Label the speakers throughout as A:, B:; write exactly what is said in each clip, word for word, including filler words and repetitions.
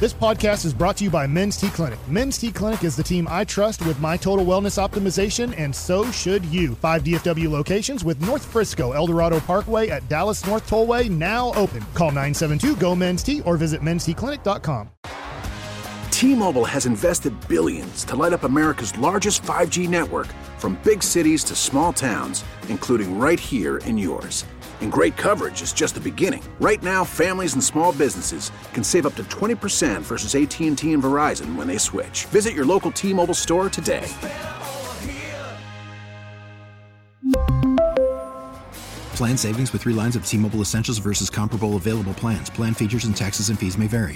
A: This podcast is brought to you by Men's T Clinic. Men's T Clinic is the team I trust with my total wellness optimization, and so should you. Five D F W locations with North Frisco, El Dorado Parkway at Dallas North Tollway now open. Call nine seven two, G O, MEN'S T or visit mens t clinic dot com.
B: T-Mobile has invested billions to light up America's largest five G network, from big cities to small towns, including right here in yours. And great coverage is just the beginning. Right now, families and small businesses can save up to twenty percent versus A T and T and Verizon when they switch. Visit your local T-Mobile store today.
C: Plan savings with three lines of T-Mobile Essentials versus comparable available plans. Plan features and taxes and fees may vary.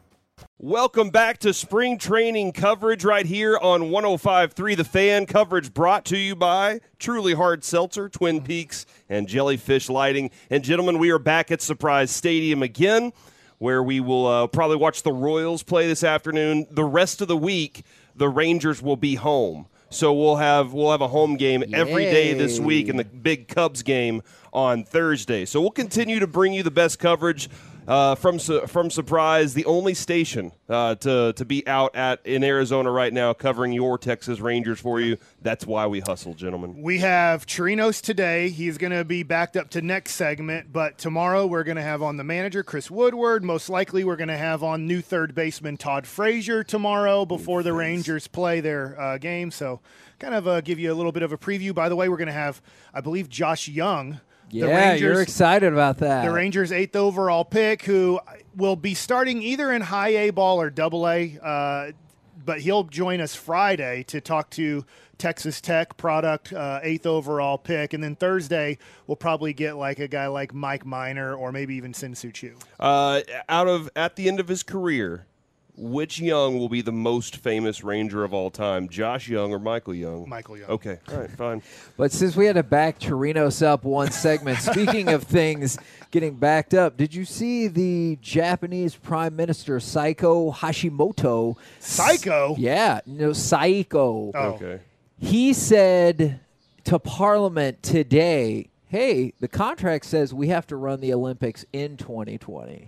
D: Welcome back to spring training coverage right here on one oh five point three The Fan. Coverage brought to you by Truly Hard Seltzer, Twin Peaks, and Jellyfish Lighting. And gentlemen, we are back at Surprise Stadium again, where we will uh, probably watch the Royals play this afternoon. The rest of the week, the Rangers will be home. So we'll have we'll have a home game Yay. every day this week, and the big Cubs game on Thursday. So we'll continue to bring you the best coverage uh, from from Surprise, the only station uh, to to be out at in Arizona right now covering your Texas Rangers for you. That's why we hustle, gentlemen.
A: We have Chirinos today. He's going to be backed up to next segment, but tomorrow we're going to have on the manager, Chris Woodward. Most likely we're going to have on new third baseman Todd Frazier tomorrow before the Rangers play their uh, game. So kind of uh, give you a little bit of a preview. By the way, we're going to have, I believe, Josh Young.
E: Yeah,
A: the Rangers,
E: you're excited about that.
A: The Rangers' eighth overall pick, who will be starting either in high A ball or double A, uh, but he'll join us Friday to talk to Texas Tech product, uh, eighth overall pick. And then Thursday, we'll probably get like a guy like Mike Minor or maybe even Sin-Soo Choo.
D: Uh, out of at the end of his career, which Young will be the most famous Ranger of all time, Josh Young or Michael Young?
A: Michael Young.
D: Okay, all right, fine.
E: But since we had to back Chirinos up one segment, speaking of things getting backed up, did you see the Japanese Prime Minister, Saiko Hashimoto?
A: Saiko?
E: Yeah, no, Saiko.
A: Oh.
D: Okay.
E: He said to Parliament today, hey, the contract says we have to run the Olympics in twenty twenty.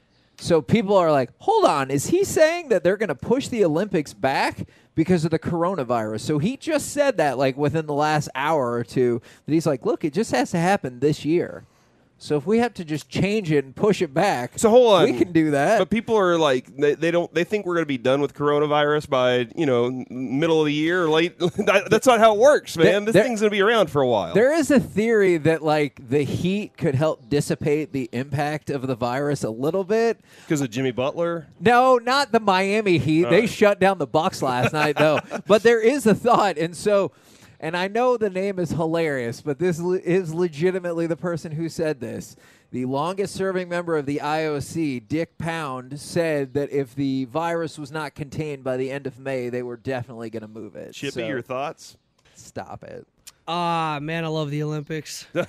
E: So people are like, hold on, is he saying that they're going to push the Olympics back because of the coronavirus? So he just said that like within the last hour or two, that he's like, look, it just has to happen this year. So if we have to just change it and push it back,
D: so hold on,
E: we can do that.
D: But people are like, they, they don't, they think we're going to be done with coronavirus by you know middle of the year or late. That's not how it works, man. This
E: there,
D: thing's going to be around for a while.
E: There is a theory that like the heat could help dissipate the impact of the virus a little bit
D: because of Jimmy Butler.
E: No, not the Miami Heat.
D: All
E: they
D: right.
E: shut down the Bucks last night, though. But there is a thought, and so. And I know the name is hilarious, but this le- is legitimately the person who said this. The longest-serving member of the I O C, Dick Pound, said that if the virus was not contained by the end of May, they were definitely going to move it.
D: Chippy,
E: so,
D: your thoughts?
E: Stop it.
F: Ah, man, I love the Olympics.
D: uh,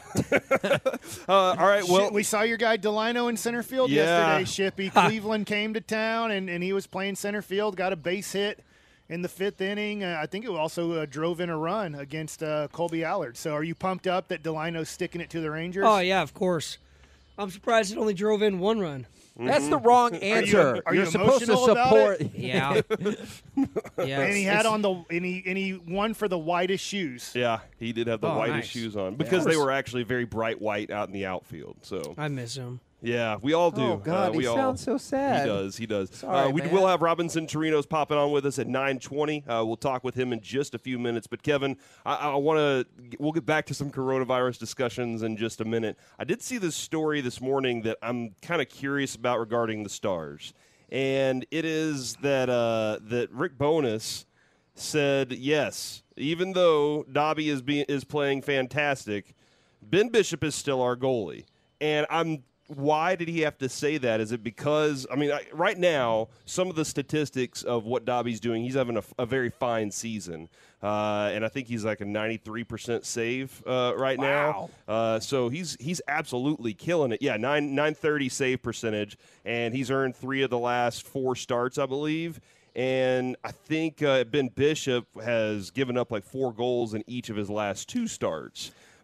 D: all right, well.
A: We saw your guy Delino in center field
D: yeah.
A: yesterday, Shippy. Cleveland came to town, and, and he was playing center field, got a base hit in the fifth inning. Uh, I think it also uh, drove in a run against uh, Colby Allard. So are you pumped up that Delino's sticking it to the Rangers?
F: Oh, yeah, of course. I'm surprised it only drove in one run.
E: Mm-hmm. That's the wrong answer.
A: Are you, are
E: You're
A: you
E: supposed to
A: emotional about
E: support.
A: it?
F: Yeah. yeah.
A: And he had on the and he, and he won for the whitest shoes.
D: Yeah, he did have the
F: oh,
D: whitest
F: nice.
D: shoes on because they were actually very bright white out in the outfield. So
F: I miss him.
D: Yeah, we all do.
E: Oh, God,
D: uh, we
E: he
D: all,
E: sounds so sad.
D: He does, he does.
E: Sorry,
D: uh, we
E: man.
D: will have Robinson Chirinos popping on with us at nine twenty. Uh, we'll talk with him in just a few minutes. But, Kevin, I, I want to – we'll get back to some coronavirus discussions in just a minute. I did see this story this morning that I'm kind of curious about regarding the Stars. And it is that uh, that Rick Bowness said, yes, even though Dobby is, be, is playing fantastic, Ben Bishop is still our goalie. And I'm – why did he have to say that? Is it because, I mean, I, right now, some of the statistics of what Dobby's doing, he's having a, a very fine season. Uh, and I think he's like a ninety-three percent save uh, right
E: wow.
D: now. Uh, so he's he's absolutely killing it. Yeah, nine nine thirty save percentage, and he's earned three of the last four starts, I believe. And I think uh, Ben Bishop has given up like four goals in each of his last two starts.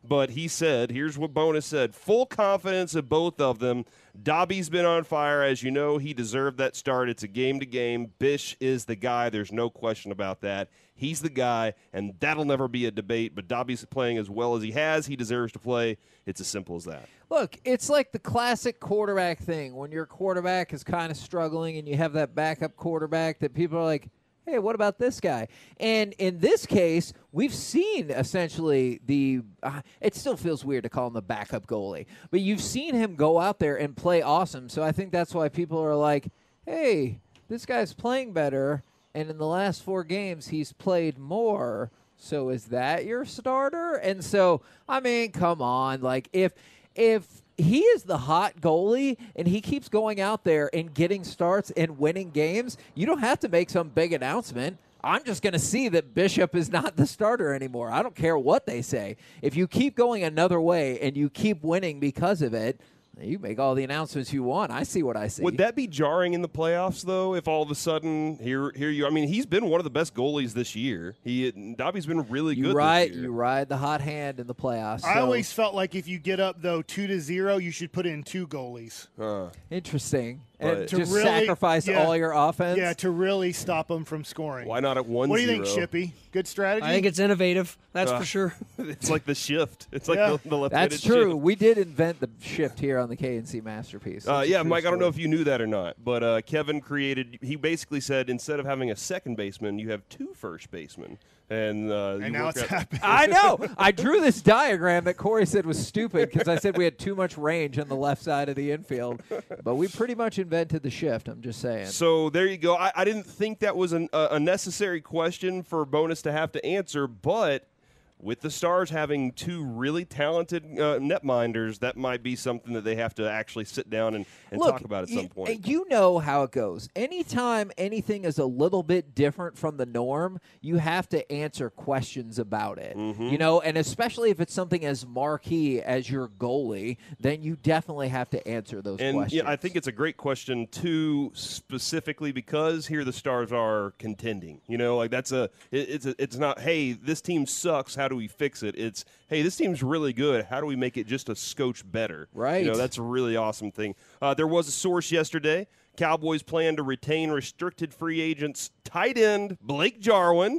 D: But he said, here's what Bonus said, full confidence of both of them. Dobby's been on fire. As you know, he deserved that start. It's a game-to-game. Bish is the guy. There's no question about that. He's the guy, and that'll never be a debate. But Dobby's playing as well as he has. He deserves to play. It's as simple as that.
E: Look, it's like the classic quarterback thing. When your quarterback is kind of struggling and you have that backup quarterback that people are like, hey, what about this guy? And in this case, we've seen essentially the uh, – it still feels weird to call him the backup goalie. But you've seen him go out there and play awesome. So I think that's why people are like, hey, this guy's playing better. And in the last four games, he's played more. So is that your starter? And so, I mean, come on. Like, if if – he is the hot goalie, and he keeps going out there and getting starts and winning games. You don't have to make some big announcement. I'm just going to see that Bishop is not the starter anymore. I don't care what they say. If you keep going another way and you keep winning because of it, you make all the announcements you want. I see what I see.
D: Would that be jarring in the playoffs, though, if all of a sudden here here you – I mean, he's been one of the best goalies this year. He Dobby's been really
E: you
D: good
E: ride,
D: this year.
E: You ride the hot hand in the playoffs.
A: I
E: so.
A: always felt like if you get up, though, two to zero, you should put in two goalies.
D: Uh,
E: Interesting.
D: But-
E: And
A: To
E: just
A: really-
E: sacrifice
A: yeah.
E: all your offense?
A: Yeah, to really stop them from scoring.
D: why not at one
A: What do you
D: zero?
A: think, Shippy? Good strategy?
F: I think it's innovative. That's
D: Uh,
F: for sure.
D: It's like the shift. It's like
A: Yeah.
D: the, the left
E: That's true. We did invent the shift here on the K N C Masterpiece.
D: Uh,
E: That's a
D: yeah,
E: true
D: Mike, I don't know if
E: story.
D: you knew that or not, but uh, Kevin created – he basically said instead of having a second baseman, you have two first basemen. And, uh, you
A: and now
D: work
A: it's
D: out-
A: happening.
E: I know. I drew this diagram that Corey said was stupid because I said we had too much range on the left side of the infield. But we pretty much invented the shift, I'm just saying.
D: So there you go. I, I didn't think that was an, uh, a necessary question for Bonus to have to answer, but with the Stars having two really talented uh, netminders, that might be something that they have to actually sit down and, and
E: Look,
D: talk about at
E: y-
D: some point.
E: You know how it goes. Anytime anything is a little bit different from the norm, you have to answer questions about it.
D: Mm-hmm.
E: You know, and especially if it's something as marquee as your goalie, then you definitely have to answer those
D: And
E: questions.
D: yeah, I think it's a great question too, specifically because here the Stars are contending. You know, like that's a it, it's a, it's not hey this team sucks. How do we fix it? It's hey this team's really good. How do we make it just a scotch better?
E: Right.
D: You know, that's a really awesome thing. Uh, there was a source yesterday. Cowboys plan to retain restricted free agents tight end Blake Jarwin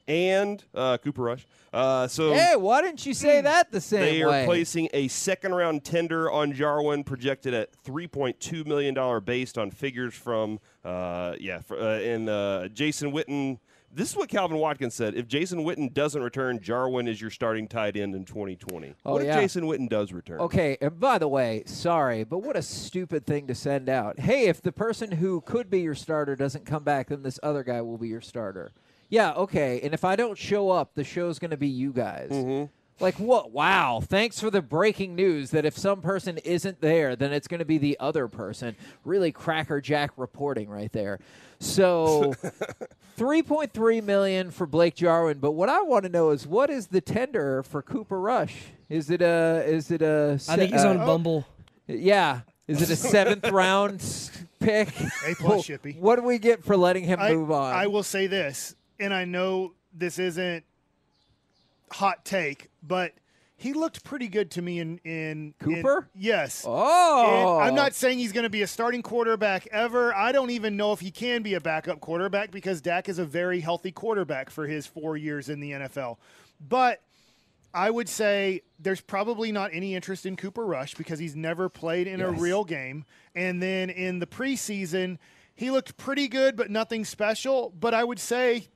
D: and uh, Cooper Rush. Uh, so
E: Hey, why didn't you say that the same
D: they are
E: way?
D: placing a second-round tender on Jarwin, projected at three point two million dollars based on figures from, uh, yeah, for, uh, and uh, Jason Witten. This is what Calvin Watkins said. If Jason Witten doesn't return, Jarwin is your starting tight end in twenty twenty.
E: Oh,
D: what
E: yeah.
D: if Jason Witten does return?
E: Okay, and by the way, sorry, but what a stupid thing to send out. Hey, if the person who could be your starter doesn't come back, then this other guy will be your starter. Yeah, okay, and if I don't show up, the show's going to be you guys.
D: Mm-hmm.
E: Like, what? Wow, thanks for the breaking news that if some person isn't there, then it's going to be the other person. Really crackerjack reporting right there. So three point three million dollars for Blake Jarwin, but what I want to know is what is the tender for Cooper Rush? Is it a is it a
F: I think he's
E: uh,
F: on Bumble.
E: Yeah. Is it a seventh round pick?
A: A plus, Shippy.
E: What do we get for letting him
A: I,
E: move on?
A: I will say this, and I know this isn't hot take, but he looked pretty good to me in in
E: Cooper?
A: in- yes.
E: oh,
A: And I'm not saying he's going to be a starting quarterback ever. I don't even know if he can be a backup quarterback because Dak is a very healthy quarterback for his four years in the N F L. But I would say there's probably not any interest in Cooper Rush because he's never played in a
E: Yes.
A: real game. And then in the preseason, he looked pretty good, but nothing special. But I would say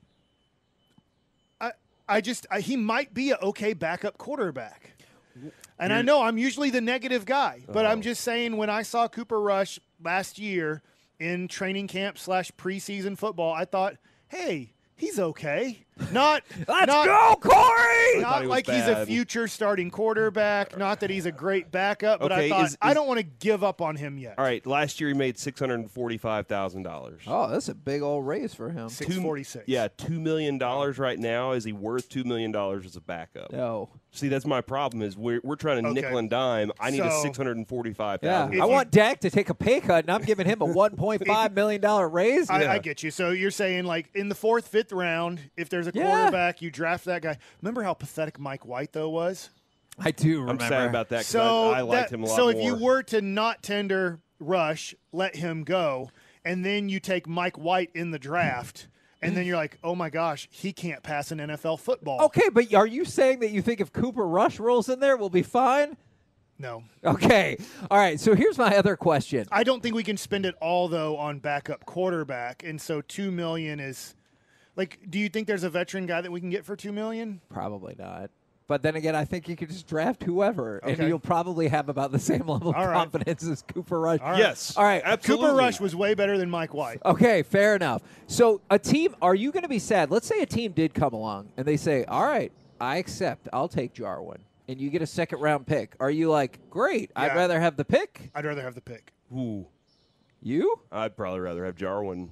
A: I, I just I, he might be an okay backup quarterback. And I know I'm usually the negative guy, but I'm just saying when I saw Cooper Rush last year in training camp slash preseason football, I thought, hey, he's okay. Not
E: Let's
A: not,
E: go, Corey!
D: thought
A: Not
D: he was
A: like he's a
D: bad.
A: future starting quarterback. Not that he's a great backup, but
D: Okay,
A: I thought
D: is-
A: I
D: is-
A: don't want to give up on him yet.
D: All right, last year he made six hundred forty-five thousand dollars.
E: Oh, that's a big old raise for him.
A: six forty-six.
D: Yeah, two million dollars right now. Is he worth two million dollars as a backup?
E: No.
D: See, that's my problem. Is we're we're trying to
A: Okay.
D: nickel and dime. I need a
A: So-
D: six hundred and forty-five
E: Yeah,
D: thousand.
A: If
E: I
A: you-
E: want Dak to take a pay cut, and I'm giving him a one point five million dollar raise.
A: I,
D: Yeah.
A: I get you. So you're saying like in the fourth, fifth round, if there's a
E: Yeah.
A: quarterback, you draft that guy. Remember how pathetic Mike White though was?
E: I do remember.
D: I'm sad about that because
A: So
D: I, I liked
A: that-
D: him a lot
A: So
D: more.
A: if you were to not tender Rush, let him go, and then you take Mike White in the draft, and then you're like, oh my gosh, he can't pass an N F L football.
E: Okay, but are you saying that you think if Cooper Rush rolls in there, we'll be fine?
A: No.
E: Okay. All right. So here's my other question.
A: I don't think we can spend it all though on backup quarterback, and so two million is like. Do you think there's a veteran guy that we can get for two million?
E: Probably not. But then again, I think you could just draft whoever, and
A: Okay.
E: you'll probably have about the same level of
A: All right.
E: confidence as Cooper Rush.
A: All right.
D: Yes.
E: All right.
D: Absolutely.
A: Cooper Rush was way better than Mike White.
E: Okay, fair enough. So a team, are you going to be sad? Let's say a team did come along and they say, all right, I accept. I'll take Jarwin. And you get a second round pick. Are you like, great, I'd
A: Yeah.
E: rather have the pick?
A: I'd rather have the pick.
D: Ooh,
E: You?
D: I'd probably rather have Jarwin.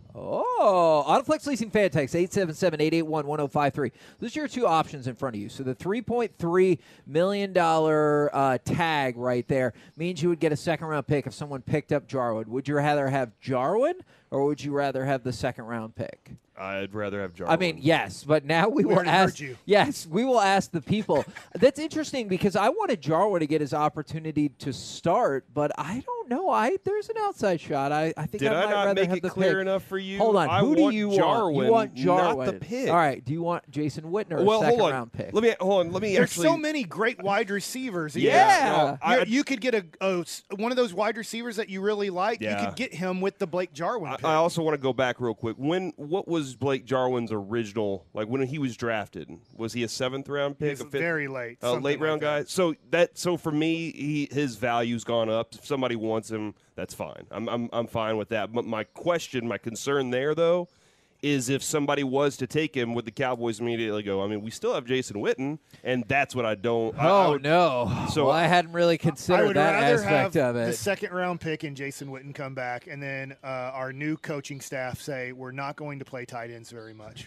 E: Oh, Autoflex Leasing Fan Text, eight seven seven, eight eight one, one oh five three. Those are your two options in front of you. So the three point three million dollars uh, tag right there means you would get a second-round pick if someone picked up Jarwin. Would you rather have Jarwin or would you rather have the second-round pick?
D: I'd rather have Jarwin.
E: I mean, yes, but now we,
A: We
E: will
A: already
E: ask.
A: heard you.
E: Yes, we will ask the people. That's interesting because I wanted Jarwin to get his opportunity to start, but I don't know. I there's an outside shot. I, I think
D: Did
E: I
D: I
E: might
D: not
E: rather
D: make
E: have
D: it
E: the
D: clear
E: pick.
D: enough for you?
E: Hold on.
D: I
E: Who do
D: want
E: you want?
D: Jarwin,
E: You want Jarwin?
D: not the pick.
E: All right. Do you want Jason Witten or
D: well,
E: a second
D: hold on.
E: round pick?
D: Let me hold on. Let me
A: There's
D: actually.
A: so many great wide receivers.
E: Yeah.
D: no, I-
A: You're- you could get a, a one of those wide receivers that you really like. You
D: Yeah.
A: could get him with the Blake Jarwin
D: I,
A: pick.
D: I also want to go back real quick. When what was Blake Jarwin's original? Like when he was drafted, was he a seventh round pick?
A: He's
D: a fifth,
A: very late,
D: a
A: something
D: late
A: like
D: round
A: that.
D: guy. So that so for me, he his value's gone up. If somebody wants him, that's fine. I'm I'm I'm fine with that. But my question, my concern there though, is if somebody was to take him, would the Cowboys immediately go, I mean, we still have Jason Witten, and that's what I don't. I, I
E: Oh
D: would-
E: no!
D: So-
E: well, I hadn't really
A: I
E: considered
A: would
E: that
A: rather
E: aspect
A: have
E: of
A: the
E: it.
A: second round pick and Jason Witten come back, and then uh, our new coaching staff say we're not going to play tight ends very much.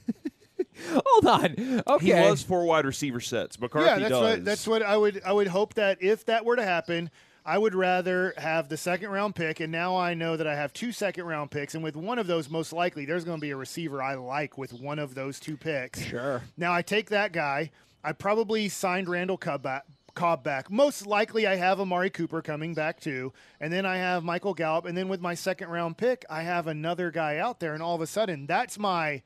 E: Hold on. Okay.
D: He loves four wide receiver sets. McCarthy
A: yeah, that's
D: does.
A: what that's what I would I would hope that if that were to happen, I would rather have the second round pick, and now I know that I have two second round picks, and with one of those, most likely there's going to be a receiver I like with one of those two picks.
E: Sure.
A: Now I take that guy. I probably signed Randall Cobb back. Cobb back. Most likely, I have Amari Cooper coming back too, and then I have Michael Gallup, and then with my second round pick, I have another guy out there, and all of a sudden, that's my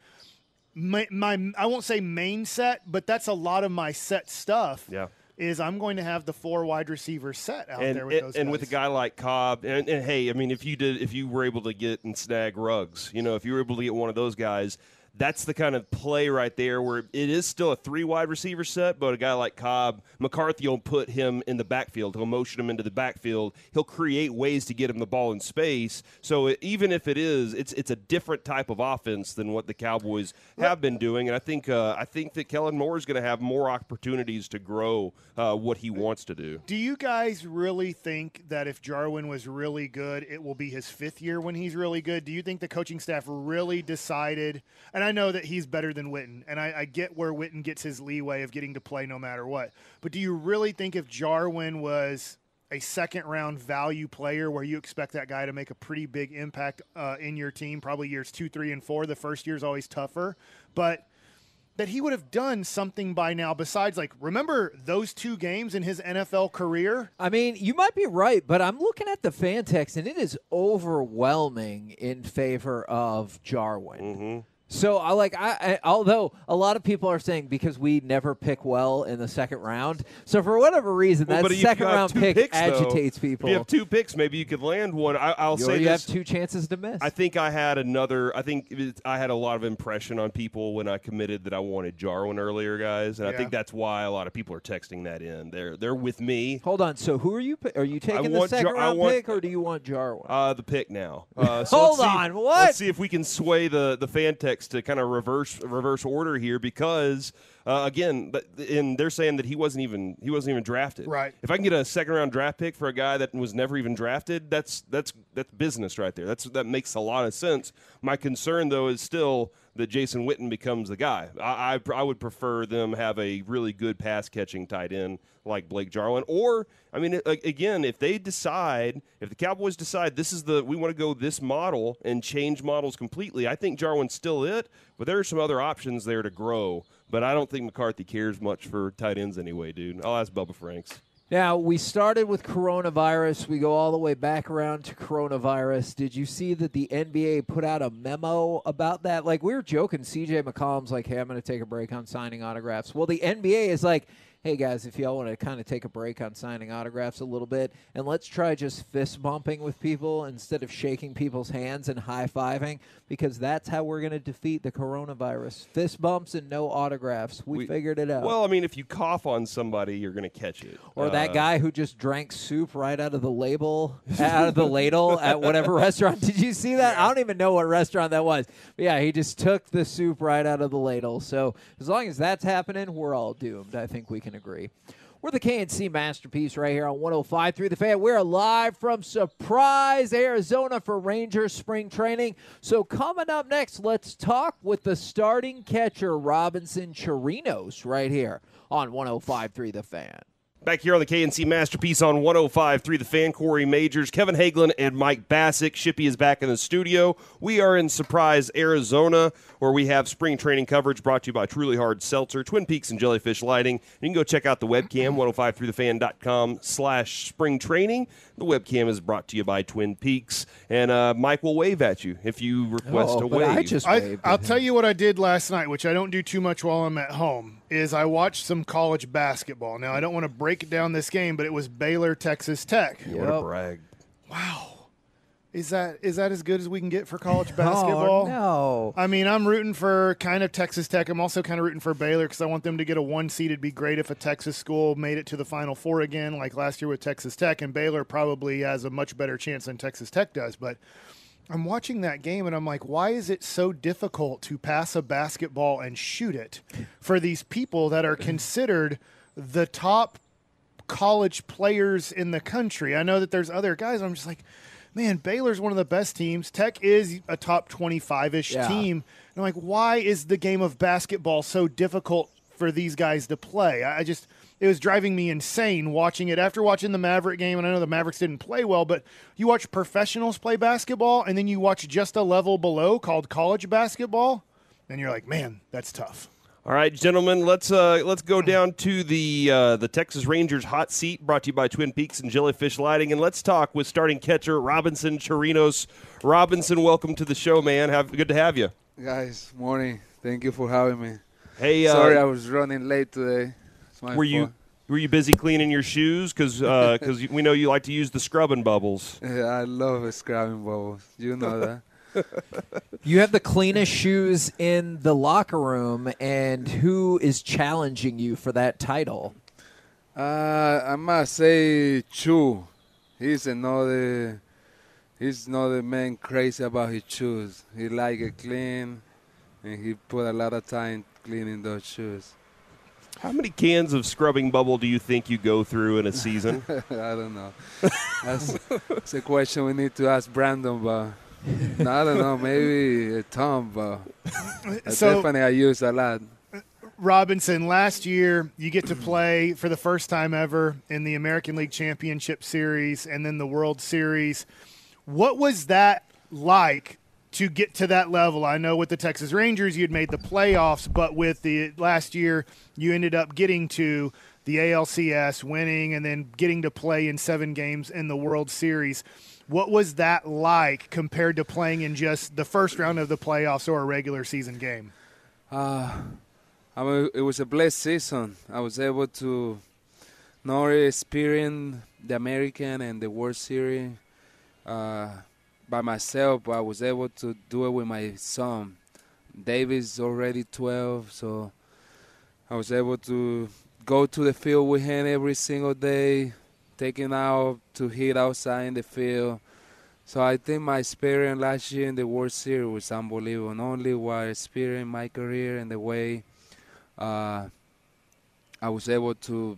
A: my, my I won't say main set, but that's a lot of my set stuff.
D: Yeah.
A: Is I'm going to have the four wide receiver set out
D: and
A: there with
D: and,
A: those
D: and
A: guys.
D: with a guy like Cobb, and, and hey, I mean, if you did, if you were able to get and snag Ruggs, you know, if you were able to get one of those guys, that's the kind of play right there where it is still a three wide receiver set, but a guy like Cobb, McCarthy will put him in the backfield. He'll motion him into the backfield. He'll create ways to get him the ball in space. So it, even if it is, it's it's a different type of offense than what the Cowboys have been doing. And I think uh, I think that Kellen Moore is going to have more opportunities to grow uh, what he wants to do.
A: Do you guys really think that if Jarwin was really good, it will be his fifth year when he's really good? Do you think the coaching staff really decided? And I know that he's better than Witten, and I, I get where Witten gets his leeway of getting to play no matter what. But do you really think if Jarwin was a second-round value player where you expect that guy to make a pretty big impact uh, in your team, probably years two, three, and four, the first year is always tougher, but that he would have done something by now besides, like, remember those two games in his N F L career?
E: I mean, you might be right, but I'm looking at the fan text, and it is overwhelming in favor of Jarwin.
D: Mm-hmm.
E: So, I like, I, I although a lot of people are saying because we never pick well in the second round, so for whatever reason,
D: Well,
E: that
D: but if you
E: second
D: have
E: round
D: two
E: pick
D: picks, though,
E: agitates people.
D: If you have two picks, maybe you could land one. I, I'll
E: you
D: say
E: you
D: this.
E: have two chances to miss.
D: I think I had another. I think it, I had a lot of impression on people when I committed that I wanted Jarwin earlier, guys, and
A: Yeah.
D: I think that's why a lot of people are texting that in. They're they're with me.
E: Hold on. So, who are you? pi- Are you taking the
D: want
E: second
D: Jar- I
E: round
D: want-
E: pick, or do you want Jarwin?
D: Uh, the pick now. Uh, so
E: Hold
D: let's see-
E: on, what?
D: Let's see if we can sway the the fan text to kind of reverse reverse order here because. Uh, again, but and they're saying that he wasn't even he wasn't even drafted.
A: Right.
D: If I can get a second round draft pick for a guy that was never even drafted, that's that's that's business right there. That's that makes a lot of sense. My concern though is still that Jason Witten becomes the guy. I I, I would prefer them have a really good pass catching tight end like Blake Jarwin. Or I mean, a- again, if they decide, if the Cowboys decide this is the we want to go this model and change models completely, I think Jarwin's still it. But there are some other options there to grow but I don't think McCarthy cares much for tight ends anyway, dude. I'll ask Bubba Franks.
E: Now, we started with coronavirus. We go all the way back around to coronavirus. Did you see that the N B A put out a memo about that? Like, we were joking. C J McCollum's like, hey, I'm going to take a break on signing autographs. Well, the N B A is like, hey, guys, if y'all want to kind of take a break on signing autographs a little bit, and let's try just fist bumping with people instead of shaking people's hands and high-fiving, because that's how we're going to defeat the coronavirus. Fist bumps and no autographs. We, we figured it out.
D: Well, I mean, if you cough on somebody, you're going to catch it.
E: Or
D: uh,
E: that guy who just drank soup right out of the label, out of the ladle at whatever restaurant. Did you see that? Yeah. I don't even know what restaurant that was. But yeah, he just took the soup right out of the ladle. So as long as that's happening, we're all doomed. I think we can agree. We're the K N C Masterpiece right here on one oh five point three The Fan. We're live from Surprise, Arizona for Rangers spring training. So coming up next, let's talk with the starting catcher, Robinson Chirinos, right here on one oh five point three The Fan.
D: Back here on the K N C Masterpiece on one oh five point three The Fan, Corey Majors, Kevin Hagelin, and Mike Bassick. Shippy is back in the studio. We are in Surprise, Arizona, where we have spring training coverage brought to you by Truly Hard Seltzer, Twin Peaks, and Jellyfish Lighting. You can go check out the webcam, ten fifty-three the fan dot com slash spring training. The webcam is brought to you by Twin Peaks. And uh, Mike will wave at you if you request
E: oh,
D: a
E: but
D: wave.
E: I just
A: I, I'll tell you what I did last night, which I don't do too much while I'm at home, is I watched some college basketball. Now, I don't want to break down this game, but it was Baylor, Texas Tech.
E: Yep.
D: What a brag.
A: Wow. Is that is that as good as we can get for college basketball?
E: Oh, no.
A: I mean, I'm rooting for kind of Texas Tech. I'm also kind of rooting for Baylor because I want them to get a one seed. It'd be great if a Texas school made it to the Final Four again, like last year with Texas Tech. And Baylor probably has a much better chance than Texas Tech does. But I'm watching that game, and I'm like, why is it so difficult to pass a basketball and shoot it for these people that are considered the top college players in the country? I know that there's other guys. I'm just like, man, Baylor's one of the best teams. Tech is a top twenty-five-ish
E: yeah.
A: team. And I'm like, why is the game of basketball so difficult for these guys to play? I just – it was driving me insane watching it. After watching the Maverick game, and I know the Mavericks didn't play well, but you watch professionals play basketball, and then you watch just a level below called college basketball, and you're like, man, that's tough.
D: All right, gentlemen, let's uh, let's go down to the uh, the Texas Rangers hot seat, brought to you by Twin Peaks and Jellyfish Lighting, and let's talk with starting catcher Robinson Chirinos. Robinson, welcome to the show, man. Have good to have you,
G: guys. Morning. Thank you for having me.
D: Hey, uh,
G: sorry I was running late today. It's my
D: were you
G: fault.
D: were you busy cleaning your shoes? Because uh, because we know you like to use the scrubbing bubbles.
G: Yeah, I love scrubbing bubbles. You know that.
E: You have the cleanest shoes in the locker room, and who is challenging you for that title?
G: Uh, I must say Chu. He's another. He's another man crazy about his shoes. He like it clean, and he put a lot of time cleaning those shoes.
D: How many cans of scrubbing bubble do you think you go through in a season?
G: I don't know. That's, that's a question we need to ask Brandon, but. No, I don't know, maybe a ton, but
A: so,
G: definitely I use a lot.
A: Robinson, last year you get to play for the first time ever in the American League Championship Series and then the World Series. What was that like to get to that level? I know with the Texas Rangers you'd made the playoffs, but with the last year you ended up getting to the A L C S, winning, and then getting to play in seven games in the World Series. What was that like compared to playing in just the first round of the playoffs or a regular season game?
G: Uh, I mean, it was a blessed season. I was able to not experience the American and the World Series uh, by myself, but I was able to do it with my son. David's already twelve, so I was able to go to the field with him every single day, taking out to hit outside in the field. So I think my experience last year in the World Series was unbelievable. Not only what I experienced in my career and the way uh, I was able to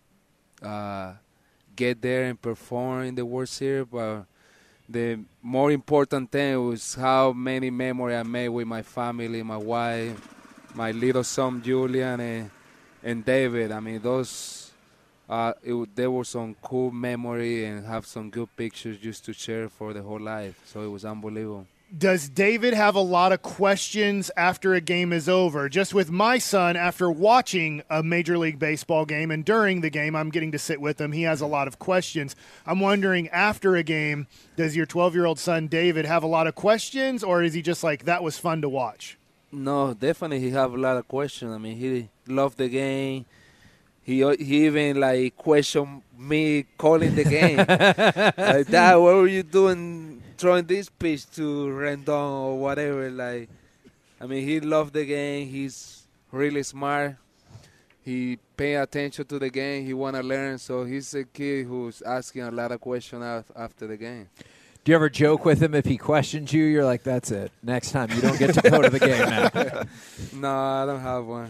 G: uh, get there and perform in the World Series, but the more important thing was how many memories I made with my family, my wife, my little son Julian, and, and David. I mean, those... Uh, it, there was some cool memory and have some good pictures just to share for the whole life. So it was unbelievable.
A: does David have a lot of questions after a game is over? Just with my son, after watching a Major League Baseball game and during the game, I'm getting to sit with him. He has a lot of questions. I'm wondering, after a game, does your twelve-year-old son, David, have a lot of questions, or is he just like, that was fun to watch?
G: No, definitely he have a lot of questions. I mean, he loved the game. He he even, like, questioned me calling the game. Like, Dad, what were you doing throwing this pitch to Rendon or whatever? Like, I mean, he loved the game. He's really smart. He pay attention to the game. He want to learn. So he's a kid who's asking a lot of questions after the game.
E: Do you ever joke with him if he questions you? You're like, that's it. Next time you don't get to go to the game now.
G: No, I don't have one.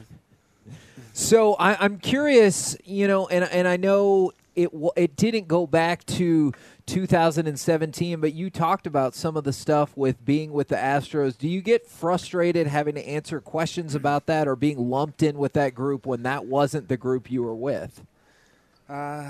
E: So I, I'm curious, you know, and and I know it it didn't go back to two thousand seventeen, but you talked about some of the stuff with being with the Astros. Do you get frustrated having to answer questions about that, or being lumped in with that group when that wasn't the group you were with?
G: Uh, I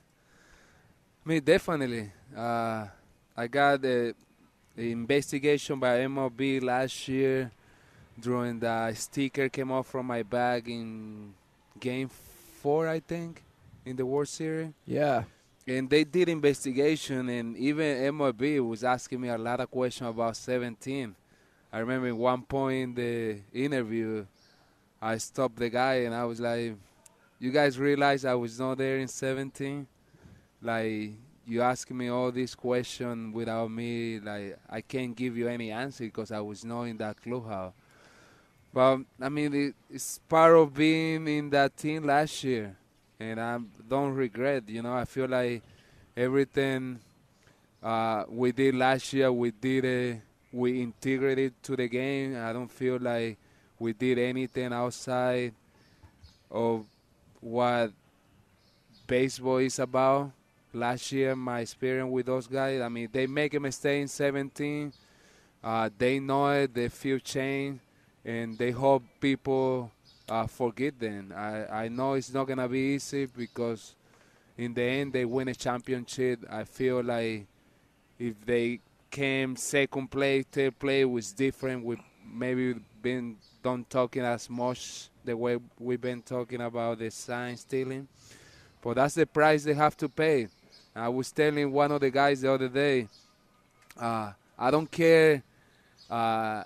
G: mean, definitely. Uh, I got the, the investigation by M L B last year. During the sticker came off from my bag in game four, I think, in the World Series.
E: Yeah.
G: And they did investigation, and even M L B was asking me a lot of questions about seventeen. I remember at one point in the interview, I stopped the guy, and I was like, you guys realize I was not there in seventeen? Like, you asking me all these questions without me, like, I can't give you any answer because I was not in that clubhouse. But, I mean, it, it's part of being in that team last year, and I don't regret. You know, I feel like everything uh, we did last year, we did it, we integrated to the game. I don't feel like we did anything outside of what baseball is about. Last year, my experience with those guys, I mean, they make a mistake in seventeen. Uh, they know it, they feel change. And they hope people uh, forget them. I, I know it's not going to be easy because in the end they win a championship. I feel like if they came second place, third place was different. We maybe been don't talking as much the way we've been talking about the sign stealing. But that's the price they have to pay. I was telling one of the guys the other day, uh, I don't care uh,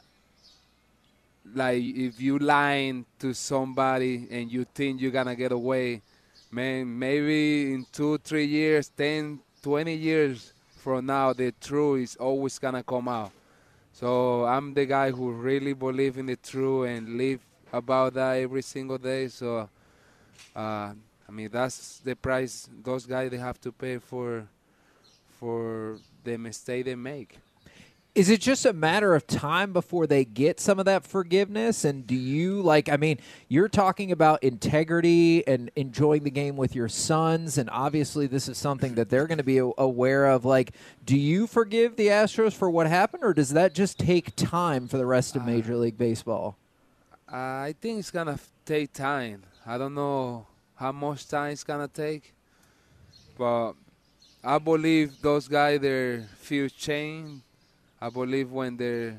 G: like if you lying to somebody and you think you're gonna get away, man, maybe in two, three years, ten, twenty years from now, the truth is always gonna come out. So I'm the guy who really believe in the truth and live about that every single day. So, uh, I mean, that's the price those guys they have to pay for for the mistake they make.
E: Is it just a matter of time before they get some of that forgiveness? And do you, like, I mean, you're talking about integrity and enjoying the game with your sons, and obviously this is something that they're going to be aware of. Like, do you forgive the Astros for what happened, or does that just take time for the rest of Major League Baseball?
G: Uh, I think it's going to take time. I don't know how much time it's going to take, but I believe those guys, their feel change. I believe when they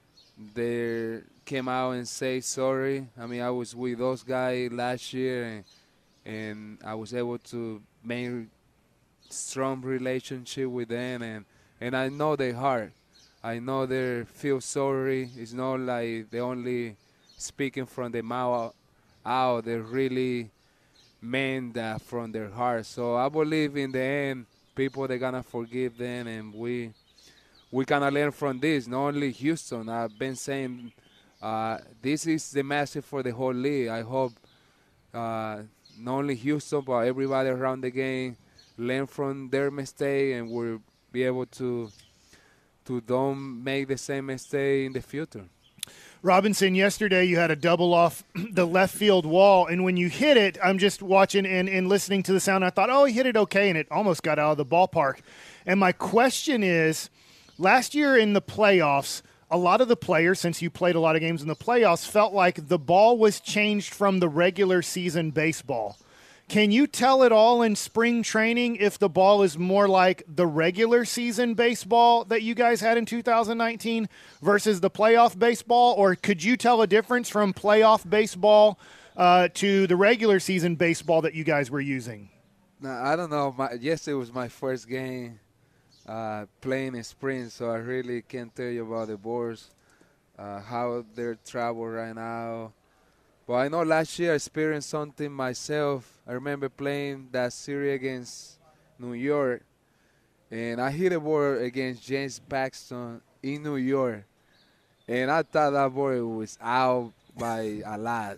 G: they came out and say sorry. I mean, I was with those guys last year, and, and I was able to make strong relationship with them, and, and I know their heart. I know they feel sorry. It's not like they only speaking from the mouth out. They really meant that from their heart. So I believe in the end, people, they're going to forgive them, and we we going to learn from this. Not only Houston. I've been saying uh, this is the message for the whole league. I hope uh, not only Houston, but everybody around the game learn from their mistake, and we'll be able to to don't make the same mistake in the future.
A: Robinson, yesterday you had a double off the left field wall, and when you hit it, I'm just watching and, and listening to the sound. I thought, oh, he hit it okay, and it almost got out of the ballpark. And my question is, last year in the playoffs, a lot of the players, since you played a lot of games in the playoffs, felt like the ball was changed from the regular season baseball. Can you tell at all in spring training if the ball is more like the regular season baseball that you guys had in two thousand nineteen versus the playoff baseball? Or could you tell a difference from playoff baseball uh, to the regular season baseball that you guys were using?
G: No, I don't know. My, yesterday was my first game uh, playing in spring, so I really can't tell you about the boards, uh, how they're travel right now. But I know last year I experienced something myself. I remember playing that series against New York, and I hit a ball against James Paxton in New York, and I thought that ball was out by a lot.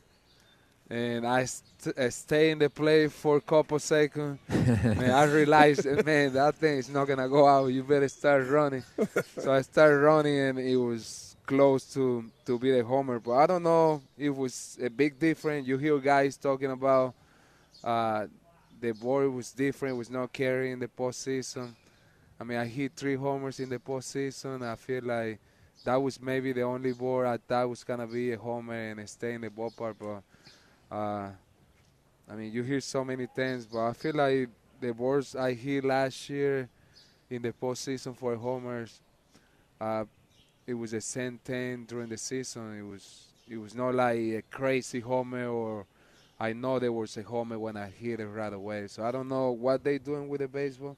G: And I, st- I stayed in the play for a couple seconds, and I realized, man, that thing is not going to go out. You better start running. So I started running, and it was close to, to be the homer. But I don't know if it was a big difference. You hear guys talking about uh, the ball was different, was not carrying the postseason. I mean, I hit three homers in the postseason. I feel like that was maybe the only ball I thought was going to be a homer and stay in the ballpark. But, uh, I mean, you hear so many things, but I feel like the balls I hit last year in the postseason for homers, uh, it was the same thing during the season. It was it was not like a crazy homer, or I know there was a homer when I hit it right away. So I don't know what they're doing with the baseball,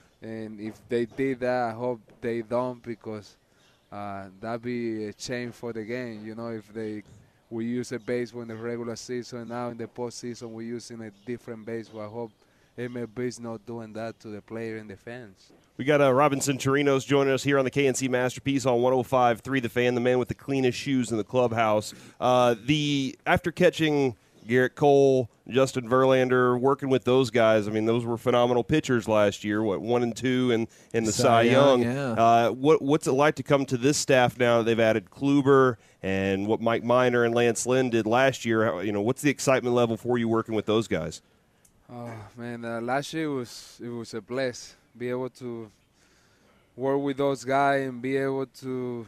G: and if they did that, I hope they don't, because uh, that'd be a change for the game. You know, if they we use a baseball in the regular season, and now in the postseason we're using a different baseball. I hope M L B is not doing that to the player and the fans.
D: We got uh, Robinson Chirinos joining us here on the K N C Masterpiece on one oh five point three The Fan, the man with the cleanest shoes in the clubhouse. Uh, the after catching Garrett Cole, Justin Verlander, working with those guys, I mean, those were phenomenal pitchers last year, what, one and two in, in the Cy, Cy Young.
E: Young yeah.
D: uh, what, what's it like to come to this staff now that they've added Kluber and what Mike Minor and Lance Lynn did last year? How, you know, what's the excitement level for you working with those guys?
G: Oh, man, uh, last year was it was a bless. Be able to work with those guys and be able to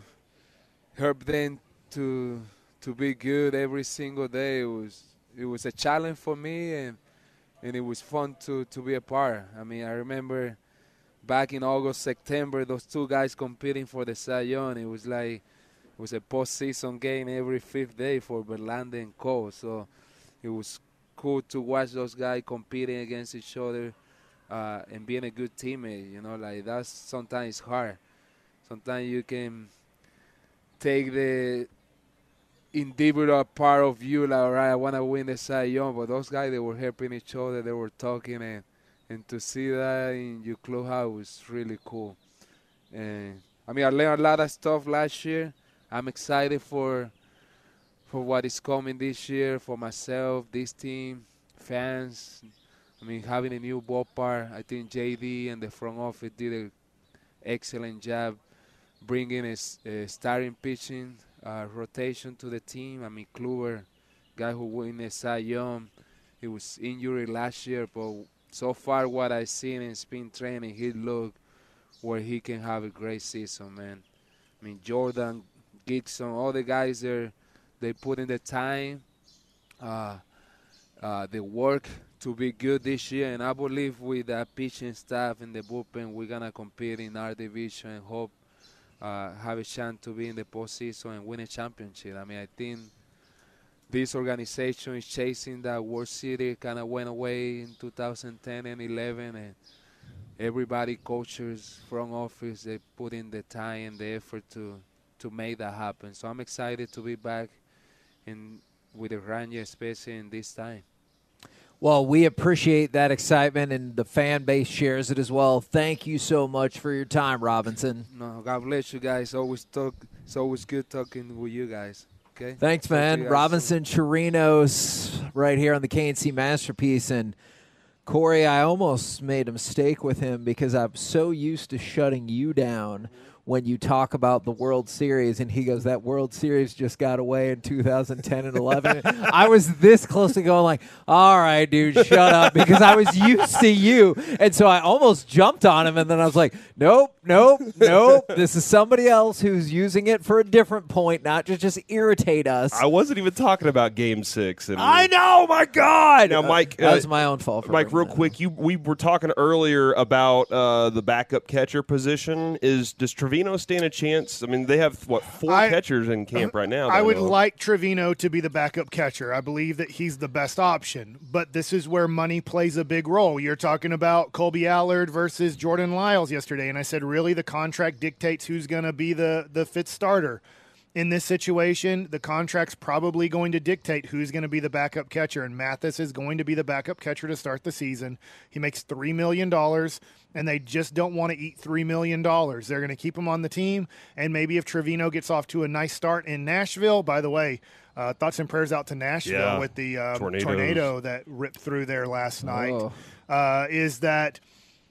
G: help them to to be good every single day. It was it was a challenge for me, and and it was fun to, to be a part. I mean, I remember back in August, September, those two guys competing for the Cy Young. It was like it was a postseason game every fifth day for Verlander and Cole. So it was cool to watch those guys competing against each other. Uh, and being a good teammate, you know, like that's sometimes hard. Sometimes you can take the individual part of you, like, all right, I want to win the Cy Young, but those guys, they were helping each other, they were talking, and, and to see that in your clubhouse was really cool. And I mean, I learned a lot of stuff last year. I'm excited for for what is coming this year, for myself, this team, fans. I mean, having a new ballpark, I think J D and the front office did an excellent job bringing a, a starting pitching uh, rotation to the team. I mean, Kluber, guy who won the Cy Young, he was injured last year, but so far what I've seen in spring training, he looked where he can have a great season, man. I mean, Jordan, Gibson, all the guys there, they put in the time, uh, uh, the work to be good this year, and I believe with that pitching staff and the bullpen, we're going to compete in our division and hope uh, have a chance to be in the postseason and win a championship. I mean, I think this organization is chasing that World Series. Kind of went away in two thousand ten and eleven, and everybody, coaches, front office, they put in the time and the effort to, to make that happen. So I'm excited to be back in with the Rangers, especially in this time.
E: Well, we appreciate that excitement, and the fan base shares it as well. Thank you so much for your time, Robinson.
G: No, God bless you guys. Always talk. It's always good talking with you guys. Okay.
E: Thanks, man. Robinson Chirinos right here on the K N C Masterpiece. And, Corey, I almost made a mistake with him because I'm so used to shutting you down when you talk about the World Series, and he goes, that World Series just got away in two thousand ten and eleven. I was this close to going like, all right, dude, shut up, because I was used to you. And so I almost jumped on him, and then I was like, nope, nope, nope. This is somebody else who's using it for a different point, not to just irritate us.
D: I wasn't even talking about Game Six. And
E: I know, my God.
D: Now, Mike,
E: uh, that
D: uh,
E: was my own fault. For
D: Mike, real
E: that.
D: quick, you we were talking earlier about uh, the backup catcher position. Is does Trevino stand a chance? I mean, they have what four
A: I,
D: catchers in camp right now.
A: I would
D: know.
A: like Trevino to be the backup catcher. I believe that he's the best option, but this is where money plays a big role. You're talking about Colby Allard versus Jordan Lyles yesterday, and I said, really, the contract dictates who's going to be the the fifth starter. In this situation, the contract's probably going to dictate who's going to be the backup catcher, and Mathis is going to be the backup catcher to start the season. He makes three million dollars, and they just don't want to eat three million dollars. They're going to keep him on the team, and maybe if Trevino gets off to a nice start in Nashville, by the way, uh, thoughts and prayers out to Nashville
D: yeah.
A: with the um,
D: Tornadoes.
A: tornado that ripped through there last night,
E: Oh.
A: uh, is that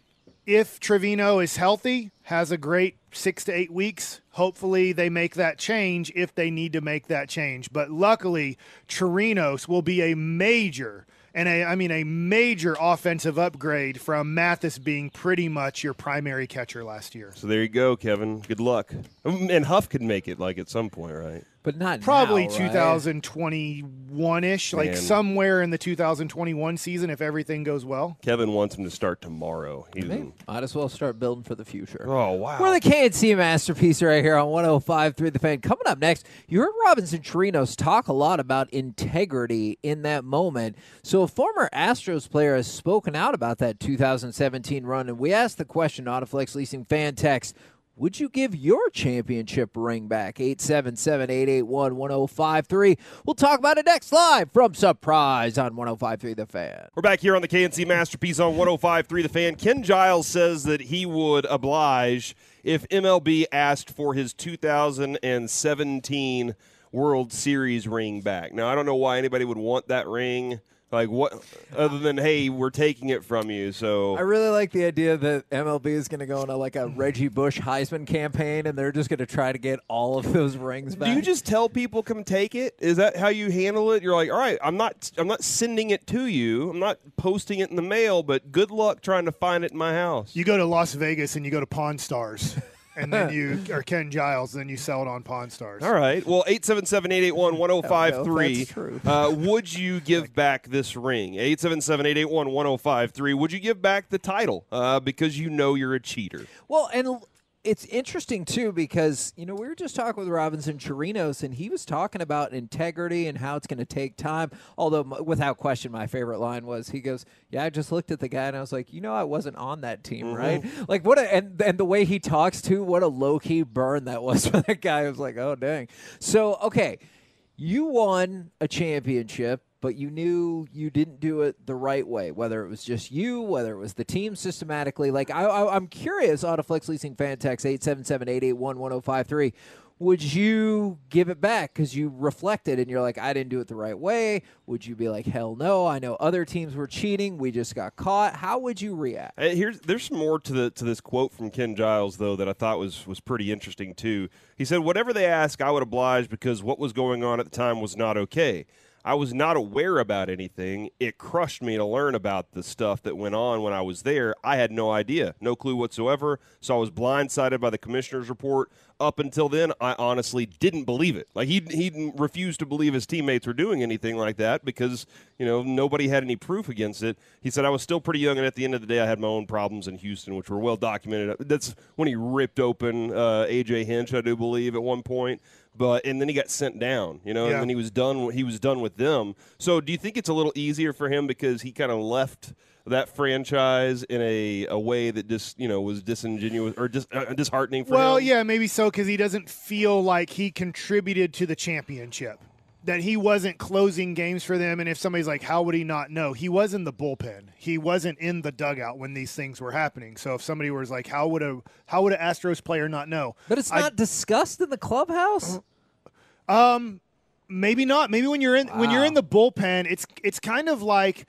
A: if Trevino is healthy, has a great six to eight weeks, hopefully they make that change if they need to make that change. But luckily, Chirinos will be a major, and a, I mean a major offensive upgrade from Mathis being pretty much your primary catcher last year.
D: So there you go, Kevin. Good luck. Um, And Huff could make it like at some point, right?
E: But not
A: Probably
E: now, right?
A: twenty twenty-one-ish, like
D: Man.
A: somewhere in the two thousand twenty-one season if everything goes well.
D: Kevin wants him to start tomorrow. He's in,
E: Might as well start building for the future.
D: oh wow.
E: We're the K and C Masterpiece right here on one oh five point three The Fan. Coming up next, you heard Robinson Chirinos talk a lot about integrity in that moment. So a former Astros player has spoken out about that two thousand seventeen run, and we asked the question, Autoflex Leasing fan text, would you give your championship ring back? eight seven seven, eight eight one, one oh five three. We'll talk about it next live from Surprise on one oh five point three The Fan.
D: We're back here on the K N C Masterpiece on one oh five point three The Fan. Ken Giles says that he would oblige if M L B asked for his two thousand seventeen World Series ring back. Now, I don't know why anybody would want that ring. Like, what, other than, hey, we're taking it from you, so.
E: I really like the idea that M L B is going to go on a, like a Reggie Bush Heisman campaign, and they're just going to try to get all of those rings back.
D: Do you just tell people come take it? Is that how you handle it? You're like, all right, I'm not, I'm not sending it to you. I'm not posting it in the mail, but good luck trying to find it in my house.
A: You go to Las Vegas and you go to Pawn Stars, and then you or Ken Giles, then you sell it on Pawn Stars.
D: All right. Well, eight seven seven, eight eight one, one oh five three.
E: that's true.
D: Uh, would you give back this ring? eight seven seven, eight eight one, one oh five three. Would you give back the title uh, because you know you're a cheater?
E: Well, and l- it's interesting, too, because, you know, we were just talking with Robinson Chirinos, and he was talking about integrity and how it's going to take time. Although, m- without question, my favorite line was, he goes, yeah, I just looked at the guy, and I was like, you know, I wasn't on that team, right? Like, what a, and, and the way he talks, too, what a low-key burn that was for that guy. I was like, oh, dang. So, okay, you won a championship, but you knew you didn't do it the right way, whether it was just you, whether it was the team systematically. Like, I, I, I'm curious, Autoflex Leasing fan text eight seven seven, eight eight one, one oh five three. Would you give it back because you reflected and you're like, I didn't do it the right way? Would you be like, hell no, I know other teams were cheating, we just got caught? How would you react?
D: Uh, Here's there's some more to the to this quote from Ken Giles though that I thought was was pretty interesting too. He said, "Whatever they ask, I would oblige because what was going on at the time was not okay. I was not aware about anything. It crushed me to learn about the stuff that went on when I was there. I had no idea, no clue whatsoever. So I was blindsided by the commissioner's report. Up until then, I honestly didn't believe it. Like he he refused to believe his teammates were doing anything like that because you know nobody had any proof against it. He said I was still pretty young, and at the end of the day, I had my own problems in Houston, which were well documented. That's when he ripped open uh, A J Hinch, I do believe, at one point. But and then he got sent down, you know,
A: Yeah.
D: and then he was done. He was done with them. So, do you think it's a little easier for him because he kind of left that franchise in a, a way that just you know was disingenuous or dis, uh, disheartening for
A: Well,
D: him?
A: yeah, maybe so because he doesn't feel like he contributed to the championship. That he wasn't closing games for them, and if somebody's like, how would he not know? He was in the bullpen. He wasn't in the dugout when these things were happening. So if somebody was like, how would a how would an Astros player not know?
E: But it's
A: I-
E: not discussed in the clubhouse?
A: Maybe not. Maybe when you're in when you're in the bullpen, it's it's kind of like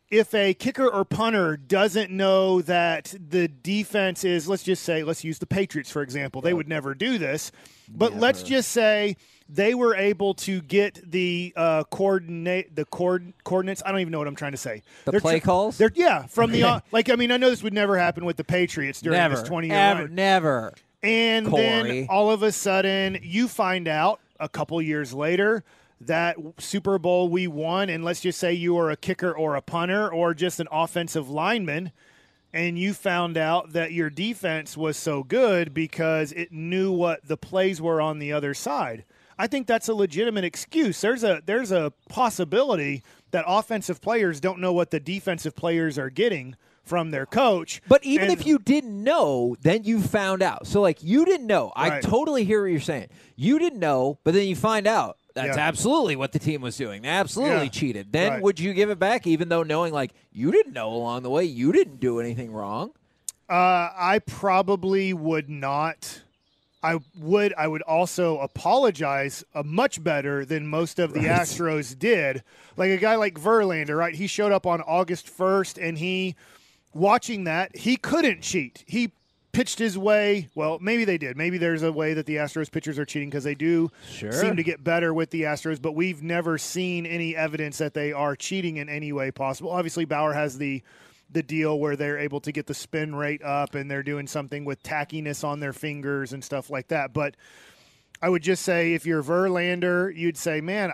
A: if a kicker or punter doesn't know that the defense is, let's just say, let's use the Patriots, for example. They would never do this. But
E: Never.
A: let's just say they were able to get the uh, coordinate the cord, coordinates. I don't even know what I'm trying to say.
E: The
A: They're
E: play
A: tr-
E: calls?
A: They're, yeah, from the uh, like. I mean, I know this would never happen with the Patriots during
E: Never.
A: this twenty-year
E: Ever,
A: run.
E: never.
A: And
E: Corey.
A: then all of a sudden, you find out a couple years later that Super Bowl we won, and let's just say you were a kicker or a punter or just an offensive lineman, and you found out that your defense was so good because it knew what the plays were on the other side. I think that's a legitimate excuse. There's a there's a possibility that offensive players don't know what the defensive players are getting from their coach.
E: But even
A: And-
E: if you didn't know, then you found out. So, like, you didn't know. I
A: Right.
E: totally hear what you're saying. You didn't know, but then you find out. That's
A: Yeah.
E: absolutely what the team was doing. They absolutely
A: Yeah.
E: cheated. Then
A: Right.
E: would you give it back, even though knowing, like, you didn't know along the way, you didn't do anything wrong?
A: Uh, I probably would not. I would. I would also apologize uh, much better than most of the Astros did. Like a guy like Verlander, right? He showed up on August first, and he, watching that, he couldn't cheat. He pitched his way. Well, maybe they did. Maybe there's a way that the Astros pitchers are cheating because they do
E: Sure.
A: seem to get better with the Astros, but we've never seen any evidence that they are cheating in any way possible. Obviously, Bauer has the the deal where they're able to get the spin rate up and they're doing something with tackiness on their fingers and stuff like that. But I would just say if you're Verlander, you'd say, man,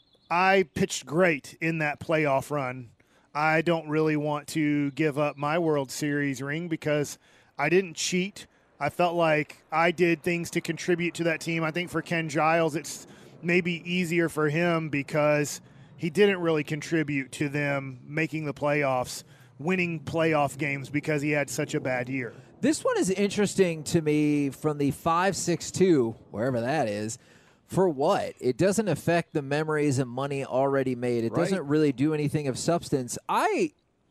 A: I pitched great in that playoff run. I don't really want to give up my World Series ring because I didn't cheat. I felt like I did things to contribute to that team. I think for Ken Giles, it's maybe easier for him because he didn't really contribute to them making the playoffs, winning playoff games because he had such a bad year.
E: This one is interesting to me from the five six two, wherever that is. For what? It doesn't affect the memories and money already made. It
A: Right.
E: doesn't really do anything of substance. I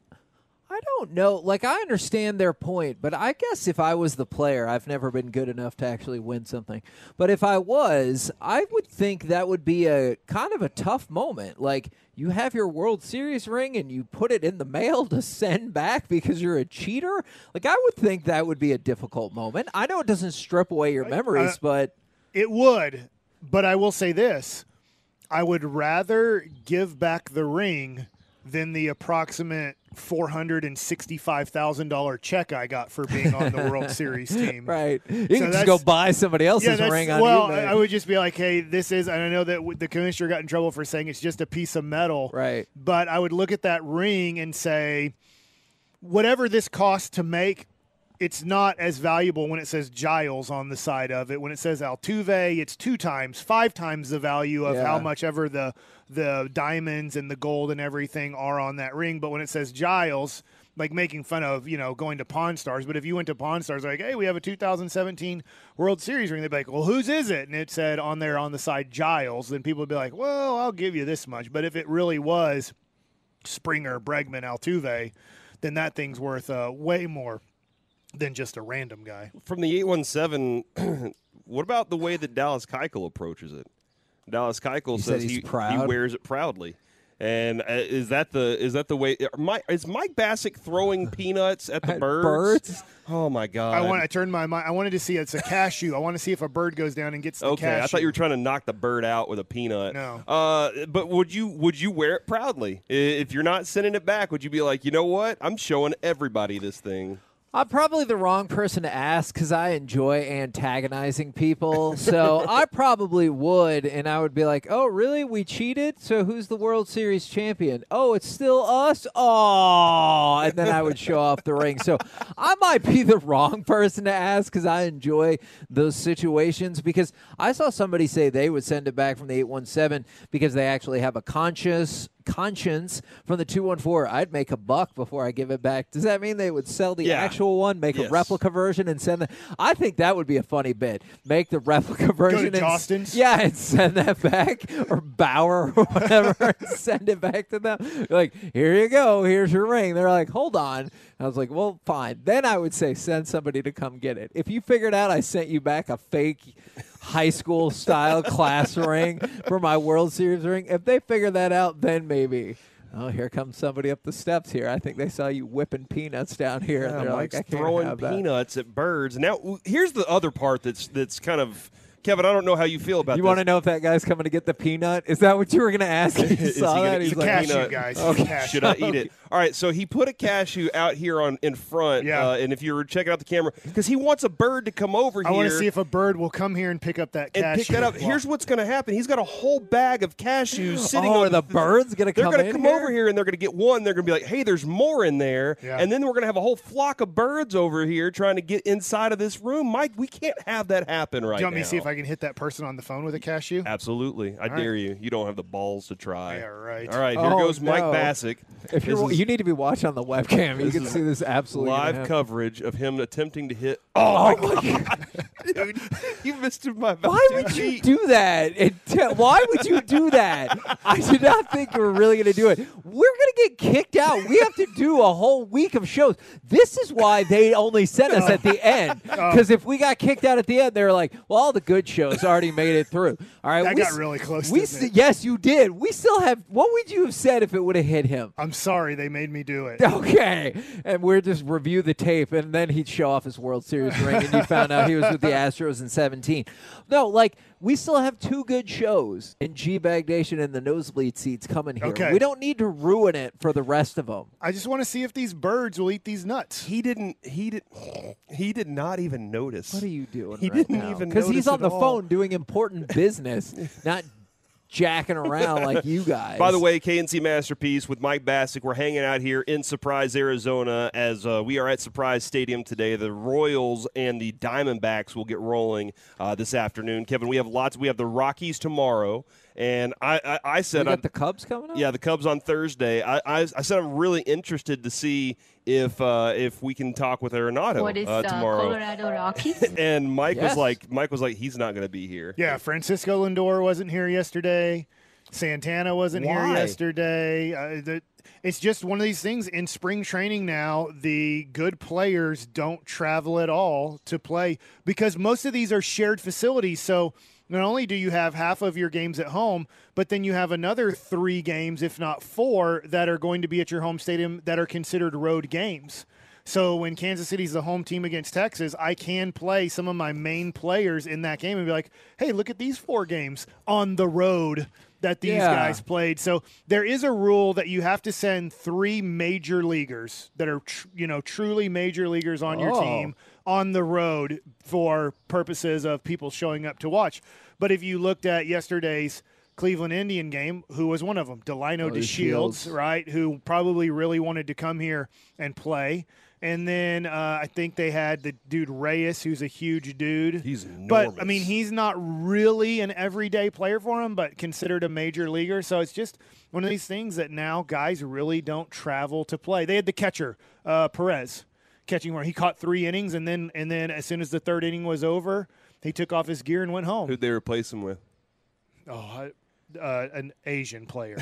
E: I don't know. Like, I understand their point, but I guess if I was the player, I've never been good enough to actually win something. But if I was, I would think that would be a kind of a tough moment. Like, you have your World Series ring and you put it in the mail to send back because you're a cheater? Like, I would think that would be a difficult moment. I know it doesn't strip away your memories,
A: uh,
E: but
A: It would, but I will say this. I would rather give back the ring than the approximate four hundred sixty-five thousand dollars check I got for being on the World Series team.
E: right. You
A: So
E: can just
A: that's-
E: go buy somebody else's
A: Yeah, that's,
E: ring on
A: well,
E: eBay.
A: I I would just be like, hey, this is, and I know that w- the commissioner got in trouble for saying it's just a piece of metal.
E: Right.
A: But I would look at that ring and say, whatever this costs to make, it's not as valuable when it says Giles on the side of it. When it says Altuve, it's two times, five times the value of
E: Yeah.
A: how much ever the the diamonds and the gold and everything are on that ring. But when it says Giles, like making fun of, you know, going to Pawn Stars. But if you went to Pawn Stars, like, hey, we have a two thousand seventeen World Series ring, they'd be like, well, whose is it? And it said on there on the side Giles. Then people would be like, well, I'll give you this much. But if it really was Springer, Bregman, Altuve, then that thing's worth uh, way more than just a random guy.
D: From the eight one seven, what about the way that Dallas Keuchel approaches it? Dallas Keuchel
E: He said
D: says
E: he's
D: he, he
E: proud.
D: wears it proudly. And uh, is that the is that the way? Mike, is Mike Bassick throwing peanuts at the
E: At
D: birds?
E: birds?
D: Oh my God!
A: I want. I turned my mind. I wanted to see it's a cashew. I want to see if a bird goes down and gets the
D: Okay,
A: cashew.
D: I thought you were trying to knock the bird out with a peanut.
A: No.
D: Uh, but would you would you wear it proudly? I- If you're not sending it back, would you be like, you know what? I'm showing everybody this thing.
E: I'm probably the wrong person to ask because I enjoy antagonizing people. So I probably would, and I would be like, oh, really? We cheated? So who's the World Series champion? Oh, it's still us? Oh, and then I would show off the ring. So I might be the wrong person to ask because I enjoy those situations because I saw somebody say they would send it back from the eight one seven because they actually have a conscious conscience from the two one four. I'd make a buck before I give it back. Does that mean they would sell the
D: Yeah.
E: actual one, make
D: Yes.
E: a replica version, and send that? I think that would be a funny bit. Make the replica version. and,
A: Jostens?
E: Yeah, and send that back, or Bauer or whatever, and send it back to them. Like, here you go. Here's your ring. They're like, hold on. I was like, well, fine. Then I would say send somebody to come get it. If you figured out I sent you back a fake high school style class ring for my World Series ring, if they figure that out, then maybe. Oh, here comes somebody up the steps here. I think they saw you whipping peanuts down here.
D: Yeah,
E: and they're
D: Mike's
E: like, I can't
D: throwing
E: have that.
D: peanuts at birds. Now, w- here's the other part that's that's kind of Kevin. I don't know how you feel about
E: You
D: this.
E: want to know if that guy's coming to get the peanut? Is that what you were going to ask? He
D: Is
E: saw
D: he gonna
E: that.
D: eat
E: He's
D: the
E: like,
A: cashew,
D: peanut?
A: guys.
E: Okay.
A: Cashew.
D: Should I eat it? All right, so he put a cashew out here on in front,
A: Yeah.
D: uh, and if you were checking out the camera, because he wants a bird to come over
A: I
D: here
A: want to see if a bird will come here and pick up that
D: and
A: cashew.
D: pick that up.
A: Well,
D: Here's what's going to happen. He's got a whole bag of cashews sitting
E: oh,
D: on
E: are the birds going to
D: They're
E: come
D: going to
E: in
D: come
E: here?
D: over here and they're going to get one. They're going to be like, hey, there's more in there.
A: Yeah.
D: And then we're going to have a whole flock of birds over here trying to get inside of this room. Mike, we can't have that happen right
A: do you want
D: now.
A: me to see if I can hit that person on the phone with a cashew?
D: Absolutely. I
A: All
D: dare you. You don't have the balls to try.
A: Yeah, right.
D: All right, here
E: Oh,
D: goes Mike
E: no.
D: Bassick.
E: If you're,
D: This is
E: you need to be watching on the webcam. You
D: this
E: can
D: is
E: see this absolutely gonna
D: live
E: happen.
D: coverage of him attempting to hit.
E: Oh, my God.
D: Dude, you missed him by about
E: Why
D: two
E: would you
D: feet.
E: do that? And te- why would you do that? I did not think you were really going to do it. We're going to get kicked out. We have to do a whole week of shows. This is why they only sent us at the end. Because if we got kicked out at the end, they were like, well, all the good shows already made it through. All right,
A: That
E: we
A: got
E: s-
A: really close,
E: We
A: didn't
E: s-
A: it?
E: Yes, you did. We still have. What would you have said if it would have hit him?
A: I'm sorry they made me do it.
E: Okay, and we're just review the tape, and then he'd show off his World Series ring, and you found out he was with the Astros in seventeen. No, like we still have two good shows in G-Bag Nation and the nosebleed seats coming here.
A: Okay.
E: We don't need to ruin it for the rest of them.
A: I just want to see if these birds will eat these nuts.
D: He didn't. He did. He did not even notice.
E: What are you doing?
D: He
E: right
D: didn't
E: now?
D: even
E: because he's
D: notice
E: on
D: at
E: the
D: all.
E: phone doing important business, not jacking around like you guys.
D: By the way, K N C Masterpiece with Mike Bassick. We're hanging out here in Surprise, Arizona, as uh, we are at Surprise Stadium today. The Royals and the Diamondbacks will get rolling uh, this afternoon. Kevin, we have lots. We have the Rockies tomorrow, and I, I, I
E: we
D: said,
E: got
D: I,
E: the Cubs coming up.
D: yeah, the Cubs on Thursday. I, I, I said I'm really interested to see if uh, if we can talk with Arenado
H: What is
D: uh,
H: uh,
D: tomorrow.
H: Colorado Rockies?
D: And Mike
E: Yes.
D: was like, Mike was like, he's not going to be here.
A: Yeah, Francisco Lindor wasn't here yesterday. Santana wasn't here
D: Why?
A: yesterday. Uh, the, it's just one of these things in spring training now. The good players don't travel at all to play because most of these are shared facilities. So not only do you have half of your games at home, but then you have another three games, if not four, that are going to be at your home stadium that are considered road games. So when Kansas City's the home team against Texas, I can play some of my main players in that game and be like, hey, look at these four games on the road that these
E: Yeah.
A: guys played. So there is a rule that you have to send three major leaguers that are, tr- you know, truly major leaguers on your
E: Oh.
A: team on the road for purposes of people showing up to watch. But if you looked at yesterday's Cleveland Indian game, who was one of them? Delino
E: Oh,
A: DeShields,
E: Shields.
A: right, who probably really wanted to come here and play. And then uh, I think they had the dude Reyes, who's a huge dude.
D: He's
A: But,
D: enormous.
A: I mean, he's not really an everyday player for him, but considered a major leaguer. So it's just one of these things that now guys really don't travel to play. They had the catcher, uh, Perez, catching where he caught three innings, and then and then as soon as the third inning was over, he took off his gear and went home.
D: Who'd they replace him with?
A: Oh, I- uh, an Asian player.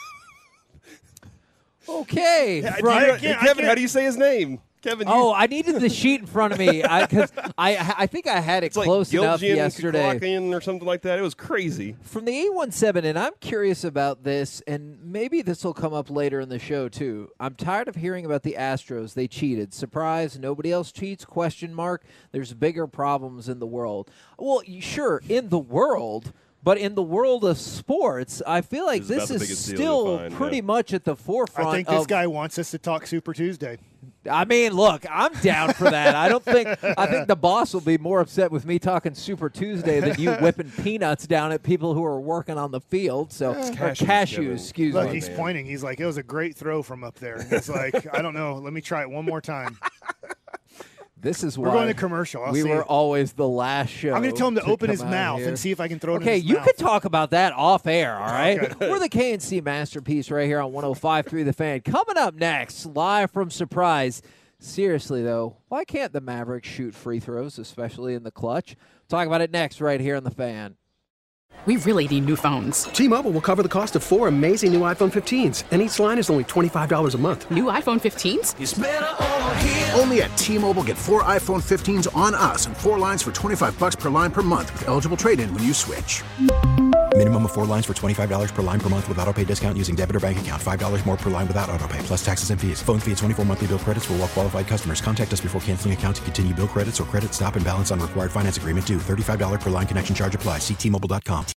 E: Okay.
D: Yeah,
E: from-
D: do you-
A: I can't- I
D: Kevin,
A: can't-
D: how do you say his name? Kevin, you,
E: Oh, I needed the sheet in front of me because I, I think I had it
D: it's like
E: close enough
D: Gilgian
E: yesterday.
D: Kuklakian or something like that. It was crazy.
E: From the eight one seven, and I'm curious about this, and maybe this will come up later in the show too. I'm tired of hearing about the Astros. They cheated. Surprise, nobody else cheats, question mark. There's bigger problems in the world. Well, y- sure, in the world, but in the world of sports, I feel like
D: This is about
E: this
D: the
E: is
D: biggest deal
E: still
D: you'll find,
E: pretty
D: yeah.
E: much at the forefront
A: I think this
E: of
A: guy wants us to talk Super Tuesday.
E: I mean, look, I'm down for that. I don't think I think the boss will be more upset with me talking Super Tuesday than you whipping peanuts down at people who are working on the field. So or
D: cashews,
E: cashews,
D: Kevin.
E: excuse
A: Look,
E: me.
A: he's pointing. He's like, it was a great throw from up there. And he's like, I don't know. Let me try it one more time.
E: This is
A: We're
E: why
A: going to commercial. I'll
E: we
A: see.
E: were always the last show.
A: I'm going to tell him to open
E: come
A: his
E: out
A: mouth
E: here.
A: and see if I can throw it
E: Okay,
A: in his
E: you
A: mouth.
E: could talk about that off air, all right?
A: Okay.
E: We're the K N C Masterpiece right here on one oh five point three The Fan. Coming up next, live from Surprise. Seriously, though, why can't the Mavericks shoot free throws, especially in the clutch? Talk about it next right here on The Fan.
I: We really need new phones.
J: T-Mobile will cover the cost of four amazing new iPhone fifteens, and each line is only twenty-five dollars a month.
I: New iPhone fifteens?
B: Only at T-Mobile, get four iPhone fifteens on us and four lines for twenty-five bucks per line per month with eligible trade-in when you switch.
C: Minimum of four lines for twenty-five dollars per line per month with autopay discount using debit or bank account. five dollars more per line without autopay, plus taxes and fees. Phone fee at twenty-four monthly bill credits for well qualified customers. Contact us before canceling account to continue bill credits or credit stop and balance on required finance agreement due. thirty-five dollars per line connection charge applies. See T Mobile dot com.